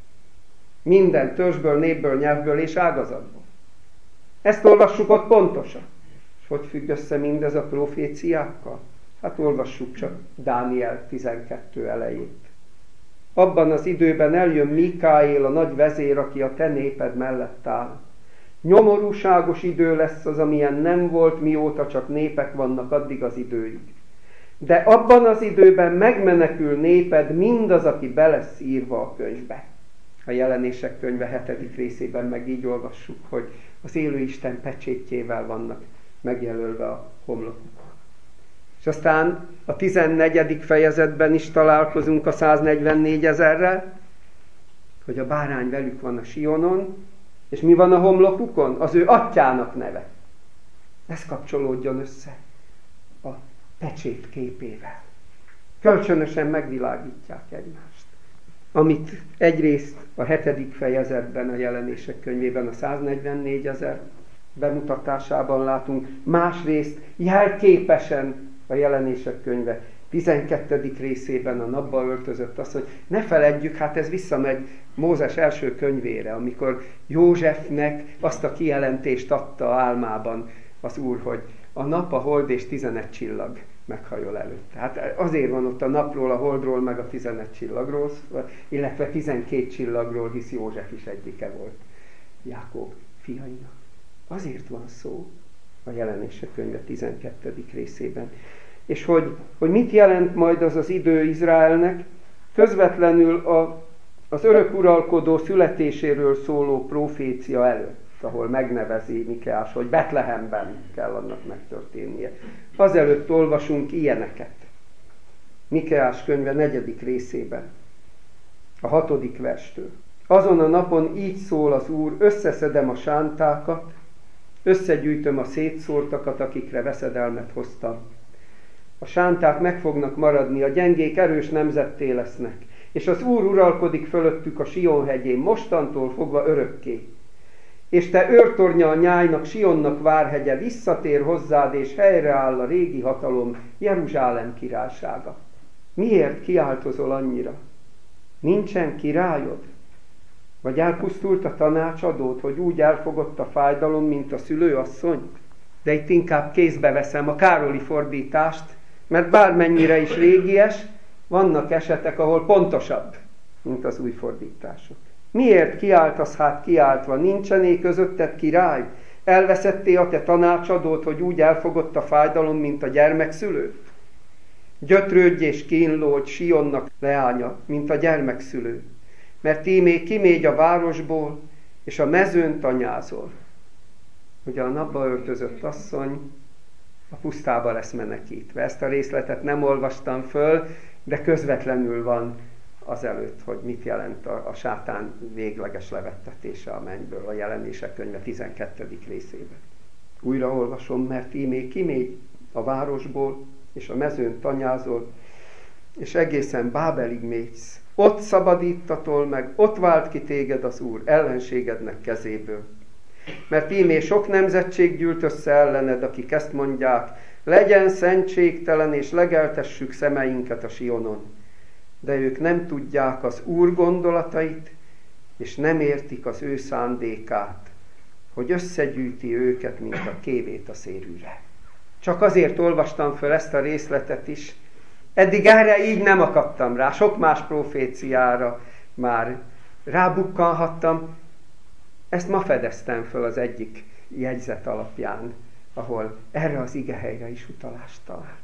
Minden törzsből, népből, nyelvből és ágazatból. Ezt olvassuk ott pontosan. És hogy függ össze mindez a proféciákkal? Hát olvassuk csak Dániel tizenkettő elejét. Abban az időben eljön Mikáél, a nagy vezér, aki a te néped mellett áll. Nyomorúságos idő lesz az, amilyen nem volt, mióta csak népek vannak addig az időig. De abban az időben megmenekül néped mindaz, aki be lesz írva a könyvbe. A Jelenések könyve hetedik részében meg így olvassuk, hogy az élő Isten pecsétjével vannak megjelölve a homlokuk. És aztán a tizennegyedik fejezetben is találkozunk a száznegyvennégyezerrel, hogy a bárány velük van a Sionon, és mi van a homlokukon? Az ő atyának neve. Ez kapcsolódjon össze a pecsét képével. Kölcsönösen megvilágítják egymást. Amit egyrészt a hetedik fejezetben, a Jelenések könyvében a száznegyvennégyezer bemutatásában látunk, másrészt jelképesen a Jelenések könyve tizenkettedik részében a napba öltözött az, hogy ne feledjük, hát ez visszamegy Mózes első könyvére, amikor Józsefnek azt a kijelentést adta álmában az Úr, hogy a nap, a hold és tizenegy csillag meghajol előtt. Hát azért van ott a napról, a holdról, meg a tizenegy csillagról, illetve tizenkét csillagról, hisz József is egyike volt Jákob fiainak. Azért van szó a Jelenések könyve tizenkettedik részében. És hogy, hogy mit jelent majd az az idő Izraelnek, közvetlenül a, az örökuralkodó születéséről szóló profécia előtt, ahol megnevezi Mikeás, hogy Betlehemben kell annak megtörténnie. Azelőtt olvasunk ilyeneket. Mikeás könyve negyedik részében, a hatodik verstől. Azon a napon így szól az Úr, összeszedem a sántákat, összegyűjtöm a szétszórtakat, akikre veszedelmet hoztam. A sánták meg fognak maradni, a gyengék erős nemzetté lesznek, és az Úr uralkodik fölöttük a Sion hegyén, mostantól fogva örökké. és te őrtornya a nyájnak, Sionnak várhegye, visszatér hozzád, és helyreáll a régi hatalom, Jeruzsálem királysága. Miért kiáltozol annyira? Nincsen királyod? Vagy elpusztult a tanácsadód, hogy úgy elfogott a fájdalom, mint a szülőasszony? De itt inkább kézbe veszem a Károli fordítást, mert bármennyire is régies, vannak esetek, ahol pontosabb, mint az új fordítások. Miért kiáltasz hát kiáltva? Nincsené közötted király? Elveszetté a te tanácsadót, hogy úgy elfogott a fájdalom, mint a gyermekszülő? Gyötrődj és kínlódj Sionnak leánya, mint a gyermekszülő, mert ímé kimégy a városból, és a mezőn tanyázol. Ugye a napba öltözött asszony a pusztába lesz menekítve. Ezt a részletet nem olvastam föl, de közvetlenül van azelőtt, hogy mit jelent a, a sátán végleges levettetése a mennyből, a Jelenések könyve tizenkettedik részében. Újra olvasom, mert ímé kimégy a városból, és a mezőn tanyázol, és egészen Bábelig mész. Ott szabadítatol meg, ott vált ki téged az Úr ellenségednek kezéből. Mert ímé sok nemzetség gyűlt össze ellened, akik ezt mondják, legyen szentségtelen, és legeltessük szemeinket a Sionon. De ők nem tudják az Úr gondolatait, és nem értik az ő szándékát, hogy összegyűjti őket, mint a kévét a szérűre. Csak azért olvastam föl ezt a részletet is. Eddig erre így nem akadtam rá, sok más proféciára már rábukkanhattam. Ezt ma fedeztem föl az egyik jegyzet alapján, ahol erre az igehelyre is utalást találtam.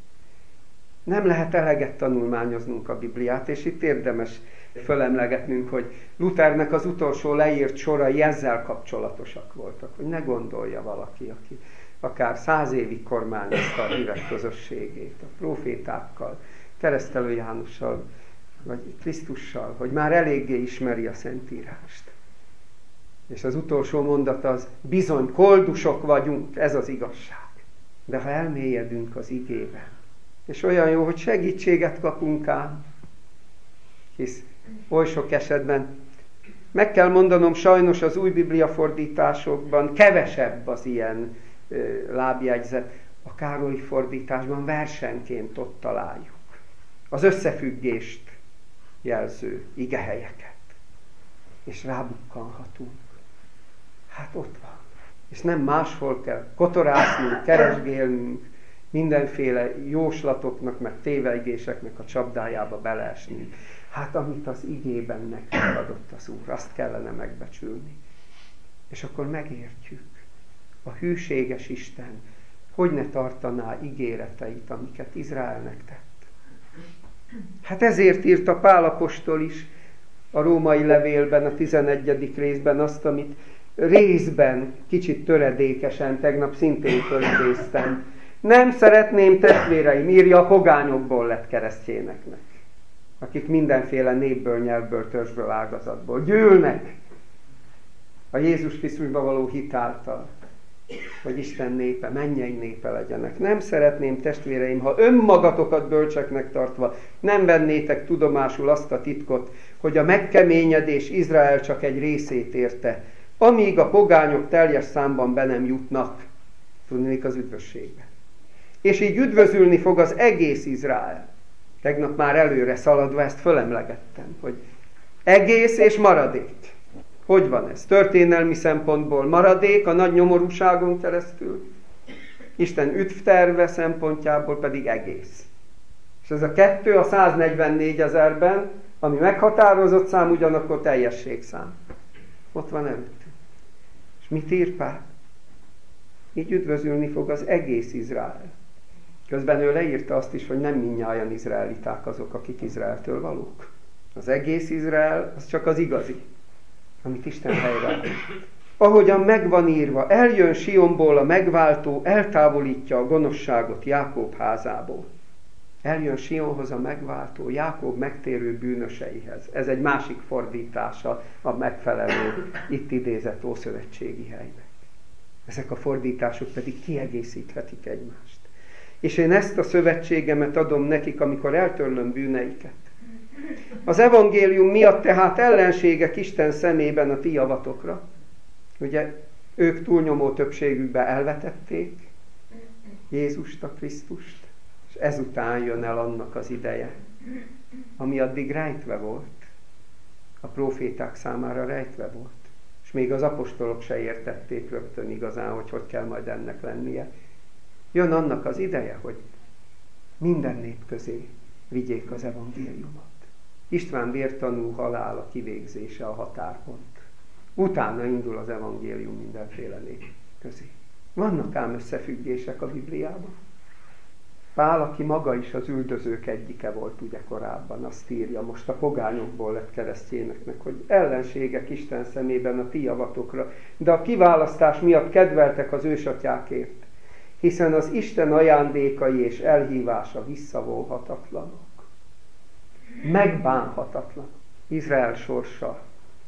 Nem lehet eleget tanulmányoznunk a Bibliát, és itt érdemes fölemlegetnünk, hogy Luthernek az utolsó leírt sorai ezzel kapcsolatosak voltak, hogy ne gondolja valaki, aki akár száz évig kormányozta a hívek közösségét, a profétákkal, Keresztelő Jánossal, vagy Krisztussal, hogy már eléggé ismeri a Szentírást. És az utolsó mondat az, bizony, koldusok vagyunk, ez az igazság. De ha elmélyedünk az igében, és olyan jó, hogy segítséget kapunk ám, hisz oly sok esetben, meg kell mondanom, sajnos az új bibliafordításokban kevesebb az ilyen ö, lábjegyzet, a Károli fordításban versenként ott találjuk az összefüggést jelző igehelyeket, és rábukkanhatunk. Hát ott van. És nem máshol kell kotorásznunk, keresgélnünk, mindenféle jóslatoknak, meg tévejgéseknek a csapdájába beleesni. Hát amit az igében nekünk adott az Úr, azt kellene megbecsülni. És akkor megértjük. A hűséges Isten hogy ne tartaná ígéreteit, amiket Izraelnek tett. Hát ezért írta Pál apostol is a római levélben, a tizenegyedik részben azt, amit részben, kicsit töredékesen, tegnap szintén fölidéztem. Nem szeretném, testvéreim, írja, a pogányokból lett keresztjéneknek, akik mindenféle népből, nyelvből, törzsből, ágazatból gyűlnek a Jézus Krisztusba való hitáltal, hogy Isten népe, mennyei népe legyenek. Nem szeretném, testvéreim, ha önmagatokat bölcseknek tartva nem vennétek tudomásul azt a titkot, hogy a megkeményedés Izrael csak egy részét érte, amíg a pogányok teljes számban be nem jutnak, tudnék az üdvösségbe. És így üdvözülni fog az egész Izrael. Tegnap már előre szaladva ezt fölemlegettem, hogy egész és maradék. Hogy van ez? Történelmi szempontból maradék a nagy nyomorúságon keresztül, Isten üdvterve szempontjából pedig egész. És ez a kettő a száznegyvennégy ezerben, ami meghatározott szám, ugyanakkor teljességszám. Ott van előttünk. És mit ír Pál? Így üdvözülni fog az egész Izrael. Közben ő leírta azt is, hogy nem mindnyájan izraeliták azok, akik Izraeltől valók. Az egész Izrael, az csak az igazi, amit Isten helyreállít. Ahogyan megvan írva, eljön Sionból a megváltó, eltávolítja a gonoszságot Jákob házából. Eljön Sionhoz a megváltó, Jákob megtérő bűnöseihez. Ez egy másik fordítása a megfelelő, itt idézett ószövetségi helynek. Ezek a fordítások pedig kiegészíthetik egymást. És én ezt a szövetségemet adom nekik, amikor eltörlöm bűneiket. Az evangélium miatt tehát ellenségek Isten szemében a ti javatokra. Ugye ők túlnyomó többségükben elvetették Jézust, a Krisztust, és ezután jön el annak az ideje, ami addig rejtve volt, a próféták számára rejtve volt. És még az apostolok se értették rögtön igazán, hogy hogy kell majd ennek lennie. Jön annak az ideje, hogy minden nép közé vigyék az evangéliumot. István vértanú halála kivégzése a határpont. Utána indul az evangélium mindenféle nép közé. Vannak ám összefüggések a Bibliában. Pál, aki maga is az üldözők egyike volt ugye korábban, azt írja, most a pogányokból lett keresztjéneknek, hogy ellenségek Isten szemében a ti javatokra, de a kiválasztás miatt kedveltek az ősatyákért, hiszen az Isten ajándékai és elhívása visszavonhatatlanok, megbánhatatlan. Izrael sorsa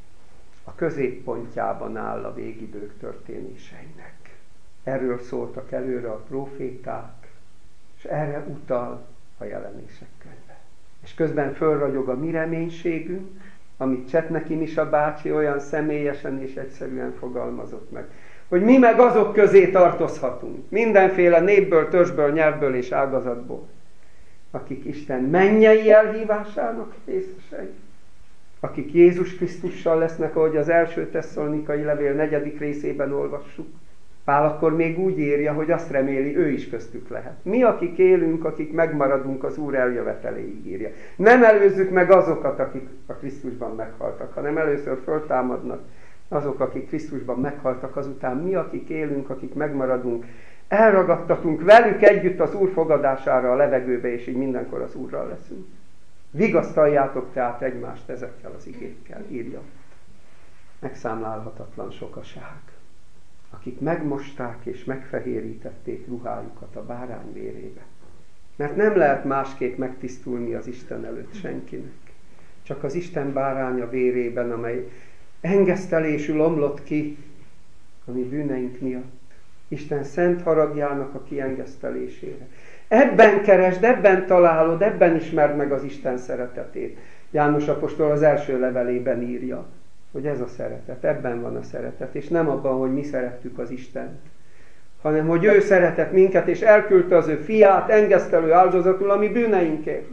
a középpontjában áll a végidők történéseinek. Erről szóltak előre a próféták, és erre utal a Jelenések könyve. És közben fölragyog a mi reménységünk, amit Csetneki Misa bácsi olyan személyesen és egyszerűen fogalmazott meg, hogy mi meg azok közé tartozhatunk, mindenféle népből, törzsből, nyelvből és ágazatból, akik Isten mennyei elhívásának részesei, akik Jézus Krisztussal lesznek, ahogy az első Tesszalonikai levél negyedik részében olvassuk. Pál akkor még úgy írja, hogy azt reméli, ő is köztük lehet. Mi, akik élünk, akik megmaradunk, az Úr eljöveteléig írja. Nem előzzük meg azokat, akik a Krisztusban meghaltak, hanem először föltámadnak azok, akik Krisztusban meghaltak, azután mi, akik élünk, akik megmaradunk, elragadtatunk velük együtt az Úr fogadására a levegőbe, és így mindenkor az Úrral leszünk. Vigasztaljátok tehát egymást ezekkel az igékkel, írja. Megszámlálhatatlan sokaság, akik megmosták és megfehérítették ruhájukat a bárány vérébe. Mert nem lehet másképp megtisztulni az Isten előtt senkinek. Csak az Isten báránya vérében, amely engesztelésül omlott ki a mi bűneink miatt. Isten szent haragjának a kiengesztelésére. Ebben keresd, ebben találod, ebben ismerd meg az Isten szeretetét. János apostol az első levelében írja, hogy ez a szeretet, ebben van a szeretet, és nem abban, hogy mi szerettük az Istent, hanem hogy ő szeretett minket, és elküldte az ő fiát engesztelő áldozatul a mi bűneinkért.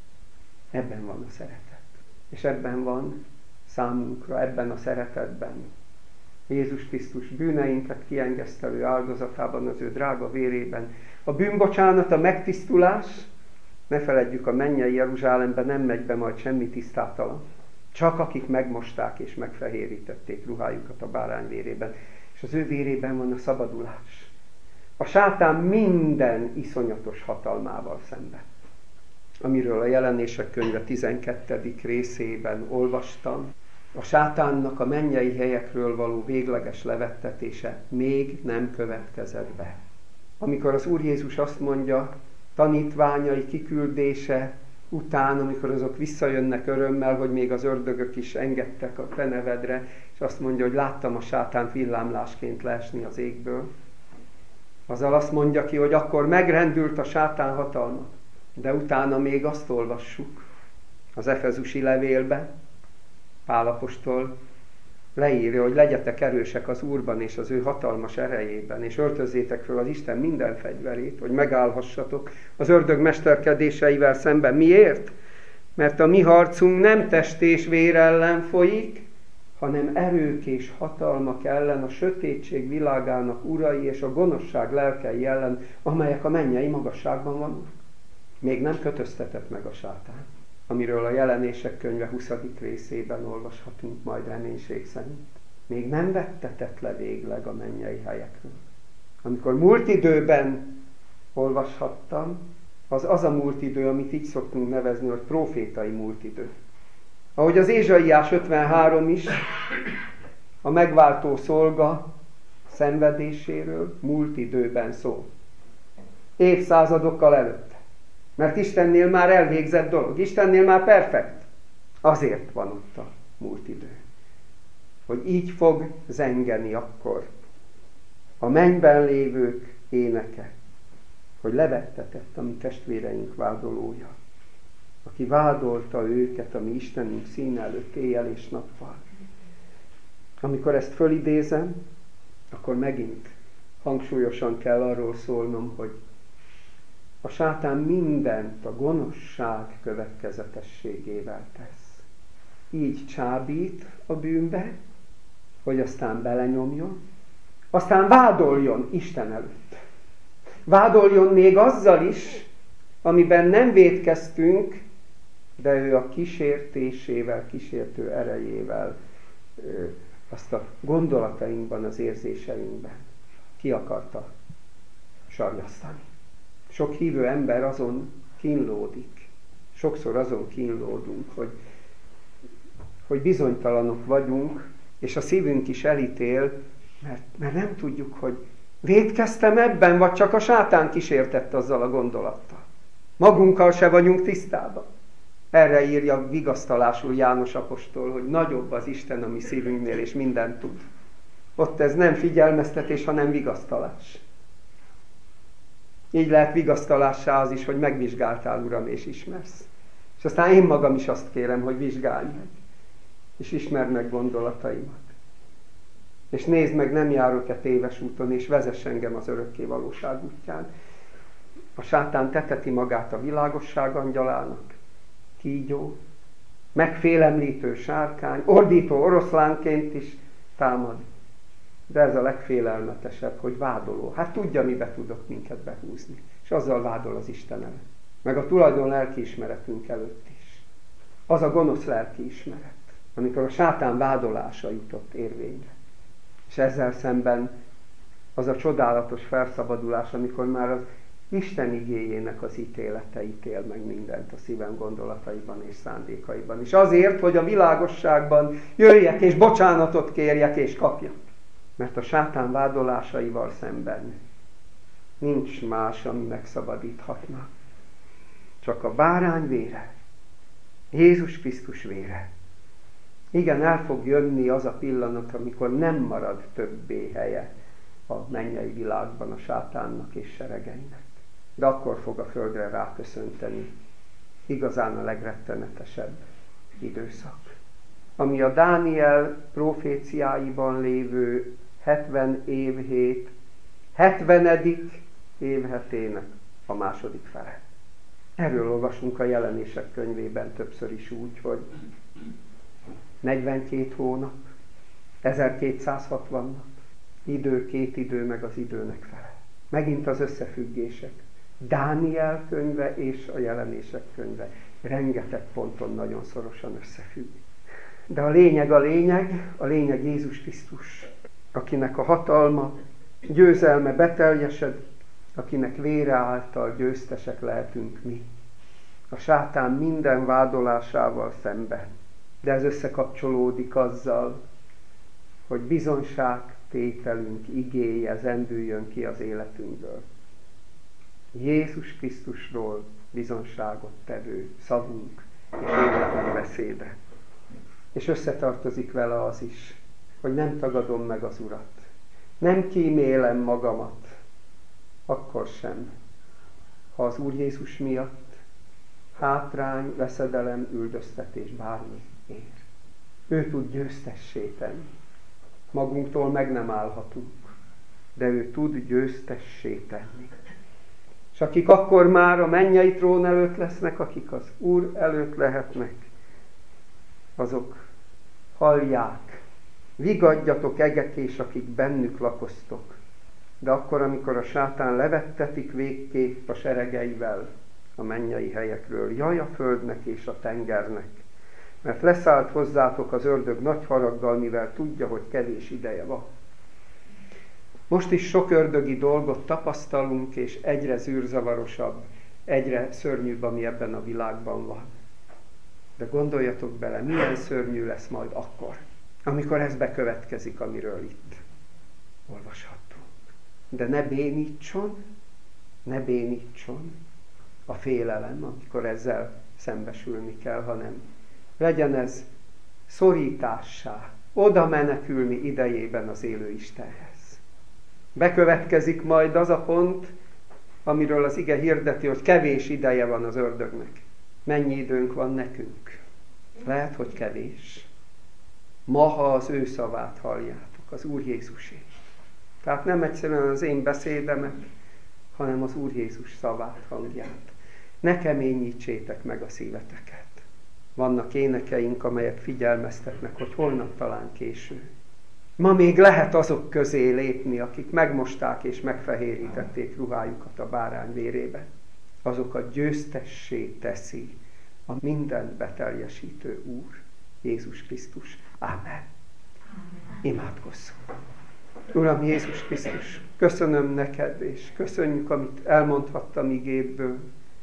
Ebben van a szeretet. És ebben van számunkra, ebben a szeretetben Jézus Krisztus bűneinket kiengesztelő áldozatában, az ő drága vérében. A bűnbocsánat, a megtisztulás, ne feledjük, a mennyei Jeruzsálembe nem megy be majd semmi tisztátalan. Csak akik megmosták és megfehérítették ruhájukat a bárány vérében. És az ő vérében van a szabadulás. A sátán minden iszonyatos hatalmával szemben. Amiről a Jelenések könyve tizenkettedik részében olvastam. A sátánnak a mennyei helyekről való végleges levettetése még nem következett be. Amikor az Úr Jézus azt mondja, tanítványai kiküldése után, amikor azok visszajönnek örömmel, hogy még az ördögök is engedtek a te nevedre, és azt mondja, hogy láttam a sátánt villámlásként leesni az égből. Azzal azt mondja ki, hogy akkor megrendült a sátán hatalma. De utána még azt olvassuk az Efezusi levélbe, Pál apostol leírja, hogy legyetek erősek az Úrban és az ő hatalmas erejében, és öltözzétek föl az Isten minden fegyverét, hogy megállhassatok az ördög mesterkedéseivel szemben. Miért? Mert a mi harcunk nem test és vér ellen folyik, hanem erők és hatalmak ellen, a sötétség világának urai és a gonoszság lelkei ellen, amelyek a mennyei magasságban vannak. Még nem kötöztetett meg a sátán, amiről a Jelenések könyve huszadik részében olvashatunk majd reménység szerint. Még nem vettetett le végleg a mennyei helyekről. Amikor múlt időben olvashattam, az az a múlt idő, amit így szoktunk nevezni, hogy prófétai múlt idő. Ahogy az Ézsaiás ötvenhárom is a megváltó szolga szenvedéséről múlt időben szól. Évszázadokkal előtt. Mert Istennél már elvégzett dolog. Istennél már perfekt. Azért van ott a múlt idő. Hogy így fog zengeni akkor a mennyben lévők éneke, hogy levettetett a mi testvéreink vádolója, aki vádolta őket a mi Istenünk színe előtt éjjel és nappal. Amikor ezt fölidézem, akkor megint hangsúlyosan kell arról szólnom, hogy a sátán mindent a gonoszság következetességével tesz. Így csábít a bűnbe, hogy aztán belenyomjon, aztán vádoljon Isten előtt. Vádoljon még azzal is, amiben nem vétkeztünk, de ő a kísértésével, kísértő erejével azt a gondolatainkban, az érzéseinkben ki akarta sarjasztani. Sok hívő ember azon kínlódik. Sokszor azon kínlódunk, hogy, hogy bizonytalanok vagyunk, és a szívünk is elítél, mert, mert nem tudjuk, hogy vétkeztem ebben, vagy csak a sátán kísértett azzal a gondolattal. Magunkkal se vagyunk tisztában. Erre írja vigasztalásul János apostol, hogy nagyobb az Isten a mi szívünknél, és mindent tud. Ott ez nem figyelmeztetés, hanem vigasztalás. Így lehet vigasztalássá az is, hogy megvizsgáltál, Uram, és ismersz. És aztán én magam is azt kérem, hogy vizsgálj meg, és ismerd meg gondolataimat. És nézd meg, nem járok-e téves úton, és vezess engem az örökké valóság útján. A sátán teteti magát a világosság angyalának, kígyó, megfélemlítő sárkány, ordító oroszlánként is támad. De ez a legfélelmetesebb, hogy vádoló. Hát tudja, mibe tudok minket behúzni. És azzal vádol az Isten előtt. Meg a tulajdon lelkiismeretünk előtt is. Az a gonosz lelkiismeret, amikor a sátán vádolása jutott érvényre. És ezzel szemben az a csodálatos felszabadulás, amikor már az Isten igéjének az ítélete ítél meg mindent a szívem gondolataiban és szándékaiban. És azért, hogy a világosságban jöjjek és bocsánatot kérjek és kapjak. Mert a sátán vádolásaival szemben nincs más, ami megszabadíthatna. Csak a bárány vére, Jézus Krisztus vére. Igen, el fog jönni az a pillanat, amikor nem marad többé helye a mennyei világban a sátánnak és seregeinek. De akkor fog a földre ráköszönteni igazán a legrettenetesebb időszak. Ami a Dániel proféciáiban lévő hetven évhét, hetvenedik évhetének a második fele. Erről olvasunk a Jelenések könyvében többször is úgy, hogy negyvenkét hónap, ezerkétszázhatvan nap, idő, két idő, meg az időnek fele. Megint az összefüggések. Dániel könyve és a Jelenések könyve rengeteg ponton nagyon szorosan összefügg. De a lényeg a lényeg, a lényeg Jézus Krisztus, akinek a hatalma, győzelme beteljesedik, akinek vére által győztesek lehetünk mi. A sátán minden vádolásával szemben. De ez összekapcsolódik azzal, hogy bizonságtételünk igéje zendüljön ki az életünkből. Jézus Krisztusról bizonságot tevő szavunk és életünk beszéde. És összetartozik vele az is, hogy nem tagadom meg az Urat. Nem kímélem magamat, akkor sem, ha az Úr Jézus miatt hátrány, veszedelem, üldöztetés bármi ér. Ő tud győztessé tenni. Magunktól meg nem állhatunk, de ő tud győztessé tenni. És akik akkor már a mennyei trón előtt lesznek, akik az Úr előtt lehetnek, azok hallják, vigadjatok egek, és akik bennük lakoztok. De akkor, amikor a sátán levettetik végképp a seregeivel a mennyei helyekről, jaj a földnek és a tengernek, mert leszállt hozzátok az ördög nagy haraggal, mivel tudja, hogy kevés ideje van. Most is sok ördögi dolgot tapasztalunk, és egyre zűrzavarosabb, egyre szörnyűbb, ami ebben a világban van. De gondoljatok bele, milyen szörnyű lesz majd akkor, amikor ez bekövetkezik, amiről itt olvashattunk. De ne bénítson, ne bénítson a félelem, amikor ezzel szembesülni kell, hanem legyen ez szorítássá, oda menekülni idejében az élő Istenhez. Bekövetkezik majd az a pont, amiről az ige hirdeti, hogy kevés ideje van az ördögnek. Mennyi időnk van nekünk? Lehet, hogy kevés. Ma, ha az ő szavát halljátok, az Úr Jézusé. Tehát nem egyszerűen az én beszédemet, hanem az Úr Jézus szavát, hangját. Ne keményítsétek meg a szíveteket. Vannak énekeink, amelyek figyelmeztetnek, hogy holnap talán késő. Ma még lehet azok közé lépni, akik megmosták és megfehérítették ruhájukat a bárány vérébe. Azokat győztessé teszi a mindent beteljesítő Úr, Jézus Krisztus. Ámen. Imádkozzunk. Uram Jézus Krisztus, köszönöm neked, és köszönjük, amit elmondhattam igédből.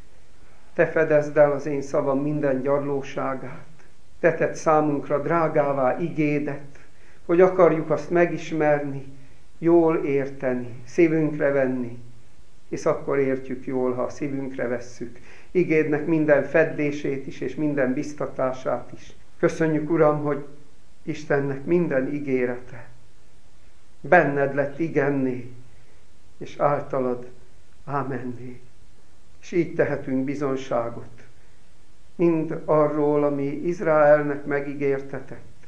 Te fedezd el az én szavam minden gyarlóságát. Te tedd számunkra drágává igédet, hogy akarjuk azt megismerni, jól érteni, szívünkre venni, és akkor értjük jól, ha a szívünkre vesszük. Igédnek minden feddését is, és minden biztatását is. Köszönjük, Uram, hogy Istennek minden ígérete benned lett igenné, és általad ámenné. És így tehetünk bizonságot, mind arról, ami Izraelnek megígértetett,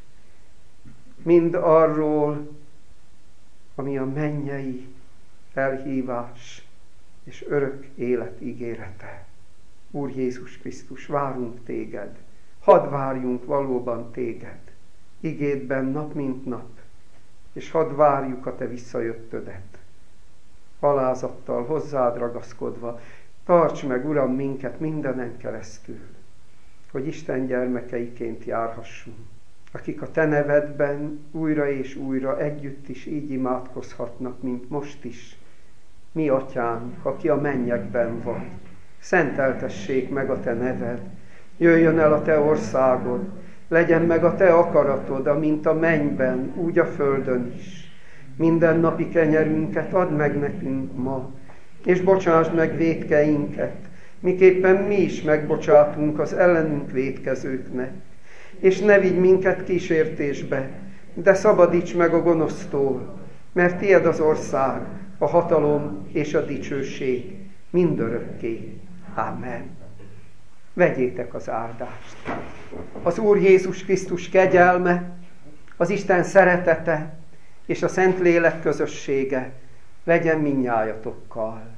mind arról, ami a mennyei elhívás és örök élet ígérete. Úr Jézus Krisztus, várunk téged, hadd várjunk valóban téged, igédben nap mint nap, és hadd várjuk a te visszajöttödet. Alázattal hozzád ragaszkodva, tarts meg, Uram, minket mindenen keresztül, hogy Isten gyermekeiként járhassunk, akik a te nevedben újra és újra együtt is így imádkozhatnak, mint most is. Mi, Atyánk, aki a mennyekben vagy, szenteltessék meg a te neved, jöjjön el a te országod, legyen meg a te akaratod, amint a mennyben, úgy a földön is. Minden napi kenyerünket add meg nekünk ma, és bocsásd meg vétkeinket, miképpen mi is megbocsátunk az ellenünk vétkezőknek. És ne vigy minket kísértésbe, de szabadíts meg a gonosztól, mert tied az ország, a hatalom és a dicsőség mindörökké. Amen. Vegyétek az áldást. Az Úr Jézus Krisztus kegyelme, az Isten szeretete és a Szentlélek közössége legyen mindnyájatokkal.